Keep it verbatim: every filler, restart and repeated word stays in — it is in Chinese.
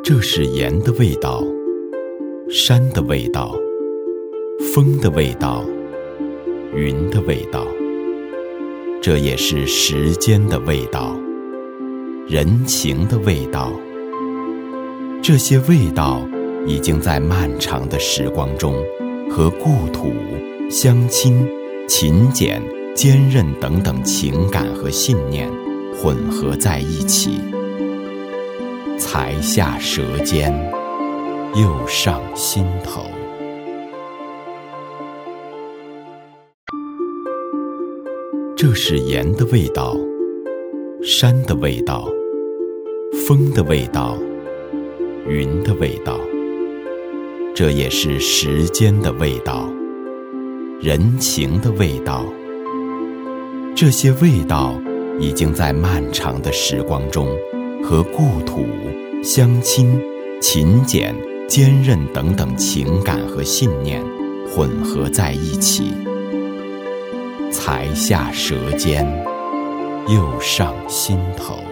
这是盐的味道，山的味道，风的味道，云的味道。这也是时间的味道，人情的味道。这些味道已经在漫长的时光中和故土、乡亲、勤俭、坚韧等等情感和信念混合在一起，才下舌尖，又上心头。这是盐的味道，山的味道，风的味道，云的味道。这也是时间的味道，人情的味道。这些味道已经在漫长的时光中和故土、乡亲、勤俭、坚韧等等情感和信念混合在一起，才下舌尖，又上心头。